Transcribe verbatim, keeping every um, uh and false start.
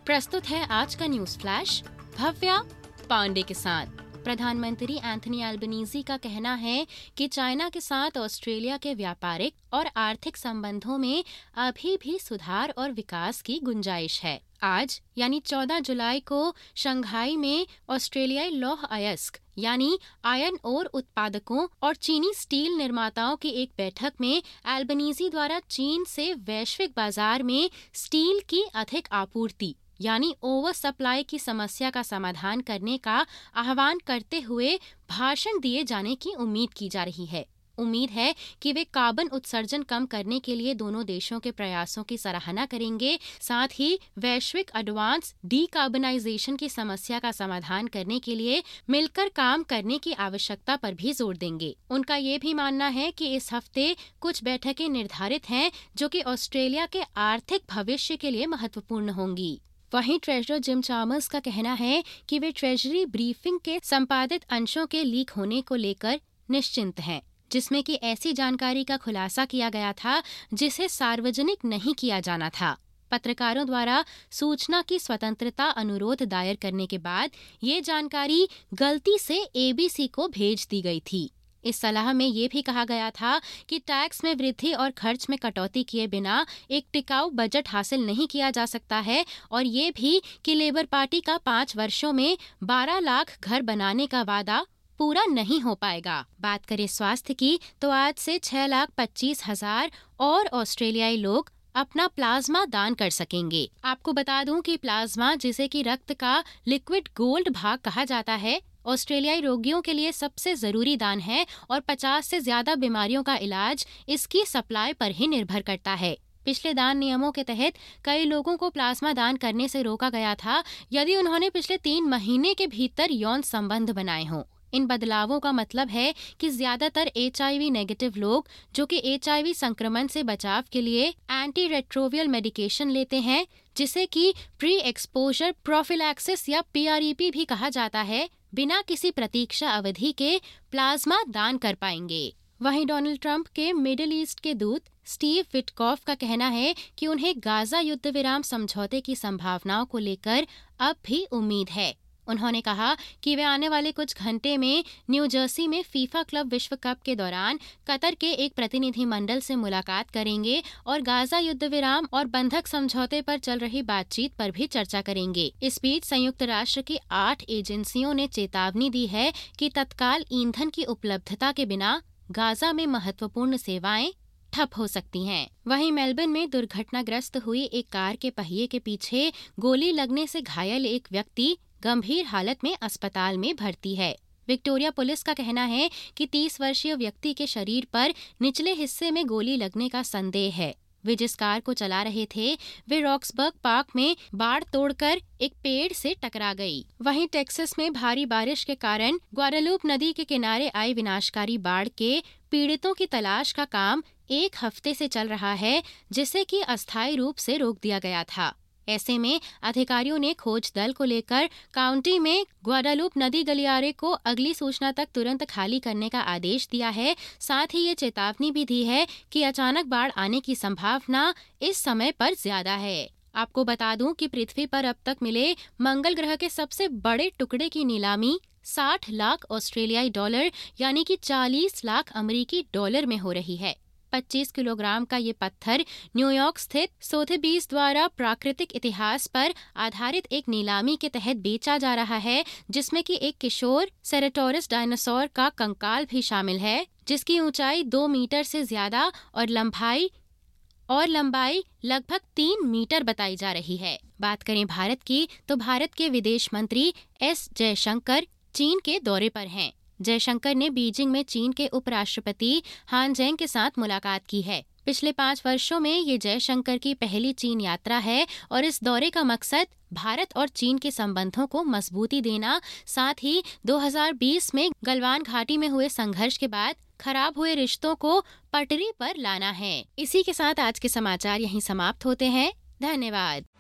प्रस्तुत है आज का न्यूज फ्लैश भव्या पांडे के साथ। प्रधानमंत्री एंथनी एल्बनीजी का कहना है कि चाइना के साथ ऑस्ट्रेलिया के व्यापारिक और आर्थिक संबंधों में अभी भी सुधार और विकास की गुंजाइश है। आज यानी चौदह जुलाई को शंघाई में ऑस्ट्रेलियाई लौह अयस्क यानी आयरन ओर उत्पादकों और चीनी स्टील निर्माताओं की एक बैठक में एल्बनीजी द्वारा चीन से वैश्विक बाजार में स्टील की अधिक आपूर्ति यानी ओवर सप्लाई की समस्या का समाधान करने का आह्वान करते हुए भाषण दिए जाने की उम्मीद की जा रही है। उम्मीद है कि वे कार्बन उत्सर्जन कम करने के लिए दोनों देशों के प्रयासों की सराहना करेंगे, साथ ही वैश्विक एडवांस डीकार्बनाइजेशन की समस्या का समाधान करने के लिए मिलकर काम करने की आवश्यकता पर भी जोर देंगे। उनका ये भी मानना है कि इस हफ्ते कुछ बैठकें निर्धारित हैं जो कि ऑस्ट्रेलिया के आर्थिक भविष्य के लिए महत्वपूर्ण होंगी। वहीं ट्रेजरर जिम चामर्स का कहना है कि वे ट्रेजरी ब्रीफिंग के संपादित अंशों के लीक होने को लेकर निश्चिंत हैं, जिसमें कि ऐसी जानकारी का खुलासा किया गया था जिसे सार्वजनिक नहीं किया जाना था। पत्रकारों द्वारा सूचना की स्वतंत्रता अनुरोध दायर करने के बाद ये जानकारी गलती से एबीसी को भेज दी गई थी। इस सलाह में ये भी कहा गया था कि टैक्स में वृद्धि और खर्च में कटौती किए बिना एक टिकाऊ बजट हासिल नहीं किया जा सकता है, और ये भी कि लेबर पार्टी का पाँच वर्षों में बारह लाख घर बनाने का वादा पूरा नहीं हो पाएगा। बात करें स्वास्थ्य की तो आज से छह लाख पच्चीस हजार और ऑस्ट्रेलियाई लोग अपना प्लाज्मा दान कर सकेंगे। आपको बता दूं कि प्लाज्मा, जिसे कि रक्त का लिक्विड गोल्ड भाग कहा जाता है, ऑस्ट्रेलियाई रोगियों के लिए सबसे जरूरी दान है और पचास से ज्यादा बीमारियों का इलाज इसकी सप्लाई पर ही निर्भर करता है। पिछले दान नियमों के तहत कई लोगों को प्लाज्मा दान करने से रोका गया था यदि उन्होंने पिछले तीन महीने के भीतर यौन संबंध बनाए हों। इन बदलावों का मतलब है कि ज्यादातर एचआईवी नेगेटिव लोग जो कि एचआईवी संक्रमण से बचाव के लिए एंटी रेट्रोवियल मेडिकेशन लेते हैं, जिसे कि प्री एक्सपोजर प्रोफिलैक्सिस या पीआरईपी भी कहा जाता है, बिना किसी प्रतीक्षा अवधि के प्लाज्मा दान कर पाएंगे। वहीं डोनाल्ड ट्रंप के मिडिल ईस्ट के दूत स्टीव विटकॉफ का कहना है कि उन्हें गाजा युद्ध विराम समझौते की संभावनाओं को लेकर अब भी उम्मीद है। उन्होंने कहा कि वे आने वाले कुछ घंटे में न्यू जर्सी में फीफा क्लब विश्व कप के दौरान कतर के एक प्रतिनिधि मंडल से मुलाकात करेंगे और गाजा युद्ध विराम और बंधक समझौते पर चल रही बातचीत पर भी चर्चा करेंगे। इस बीच संयुक्त राष्ट्र की आठ एजेंसियों ने चेतावनी दी है कि तत्काल ईंधन की उपलब्धता के बिना गाजा में महत्वपूर्ण सेवाएं ठप हो सकती हैं। वहीं मेलबर्न में दुर्घटनाग्रस्त हुई एक कार के पहिए के पीछे गोली लगने से घायल एक व्यक्ति गंभीर हालत में अस्पताल में भर्ती है। विक्टोरिया पुलिस का कहना है कि तीस वर्षीय व्यक्ति के शरीर पर निचले हिस्से में गोली लगने का संदेह है। वे जिस कार को चला रहे थे वे रॉक्सबर्ग पार्क में बाड़ तोड़कर एक पेड़ से टकरा गई। वहीं टेक्सास में भारी बारिश के कारण ग्वाडालूप नदी के किनारे आई विनाशकारी बाढ़ के पीड़ितों की तलाश का काम एक हफ्ते से चल रहा है, जिसे कि अस्थायी रूप से रोक दिया गया था। ऐसे में अधिकारियों ने खोज दल को लेकर काउंटी में ग्वाडालूप नदी गलियारे को अगली सूचना तक तुरंत खाली करने का आदेश दिया है। साथ ही ये चेतावनी भी दी है कि अचानक बाढ़ आने की संभावना इस समय पर ज्यादा है। आपको बता दूं कि पृथ्वी पर अब तक मिले मंगल ग्रह के सबसे बड़े टुकड़े की नीलामी साठ लाख ऑस्ट्रेलियाई डॉलर यानी कि चालीस लाख अमेरिकी डॉलर में हो रही है। पच्चीस किलोग्राम का ये पत्थर न्यूयॉर्क स्थित सोथेबीज द्वारा प्राकृतिक इतिहास पर आधारित एक नीलामी के तहत बेचा जा रहा है, जिसमें कि एक किशोर सेरेटोरस डायनासोर का कंकाल भी शामिल है, जिसकी ऊंचाई दो मीटर से ज्यादा और लंबाई और लंबाई लगभग तीन मीटर बताई जा रही है। बात करें भारत की तो भारत के विदेश मंत्री एस जयशंकर चीन के दौरे पर हैं। जयशंकर ने बीजिंग में चीन के उपराष्ट्रपति हान जेंग के साथ मुलाकात की है। पिछले पाँच वर्षों में ये जयशंकर की पहली चीन यात्रा है और इस दौरे का मकसद भारत और चीन के संबंधों को मजबूती देना, साथ ही दो हज़ार बीस में गलवान घाटी में हुए संघर्ष के बाद खराब हुए रिश्तों को पटरी पर लाना है। इसी के साथ आज के समाचार यहीं समाप्त होते हैं। धन्यवाद।